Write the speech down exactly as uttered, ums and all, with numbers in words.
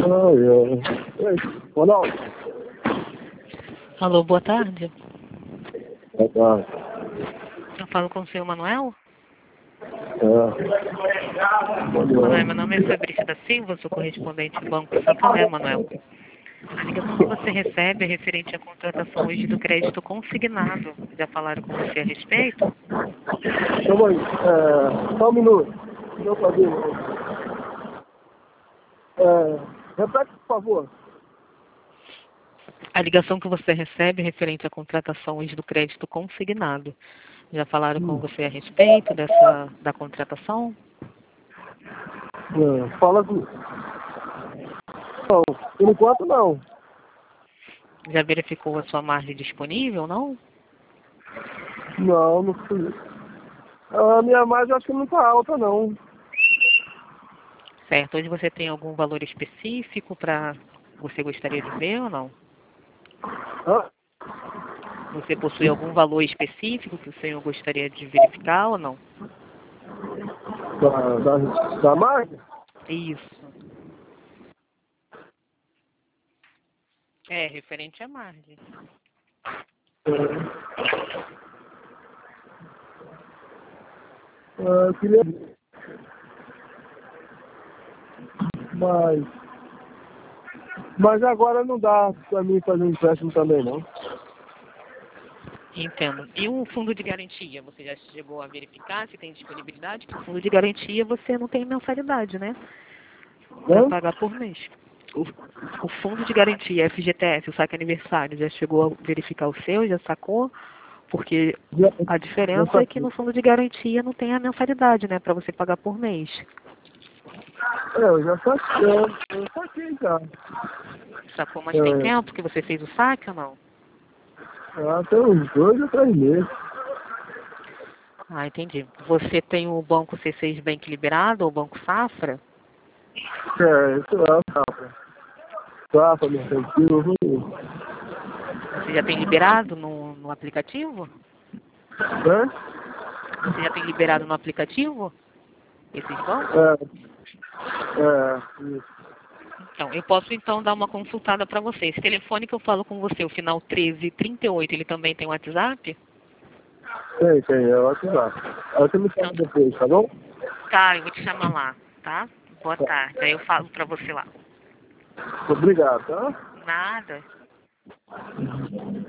Ai, ai. Ei, Ronaldo. Alô, boa tarde. Boa tarde. Eu falo com o senhor Manuel? É. Manuel, meu nome é Fabrício da Silva, sou correspondente do Banco Santander, Manuel. A ligação que você recebe é referente à contratação hoje do crédito consignado. Já falaram com você a respeito? Calma aí. É, só um minuto. Não sabia. É, repete, por favor. A ligação que você recebe é referente à contratação hoje do crédito consignado. Já falaram com Hum. você a respeito dessa, da contratação? É, fala aqui. Não, por enquanto não. Já verificou a sua margem disponível, não? Não, não fui. A minha margem acho que não tá alta, não. Certo. Hoje você tem algum valor específico para você gostaria de ver ou não? Hã? Você possui algum valor específico que o senhor gostaria de verificar ou não? Da, da, da margem? Isso. É, referente à margem. É, eu queria... Mas... Mas agora não dá pra mim fazer um empréstimo também, não. Entendo. E o fundo de garantia? Você já chegou a verificar se tem disponibilidade? O fundo de garantia você não tem mensalidade, né? Vai Não? pagar por mês. O, o fundo de garantia, F G T S, o saque aniversário, já chegou a verificar o seu? Já sacou? Porque Já, a já diferença é que saquei. no fundo de garantia não tem a mensalidade, né? Para você pagar por mês. É, eu já saquei. Eu, eu saquei já. Sacou? Mas tem É, tempo que você fez o saque ou não? já tem uns dois ou três meses. Ah, entendi. Você tem o Banco C seis Bank liberado ou o Banco Safra? É, isso é, Safra. Safra, mercantil. Você já tem liberado no, no aplicativo? Né? Você já tem liberado no aplicativo esses bancos? É, é, isso. Então, eu posso então dar uma consultada para você. Esse telefone que eu falo com você, o final treze trinta e oito, ele também tem WhatsApp? Tem, tem, é o WhatsApp. Aí você me chama Então, depois, tá bom? tá, eu vou te chamar lá, tá? Boa Tá. tarde. Aí eu falo para você lá. Obrigado, tá? Nada.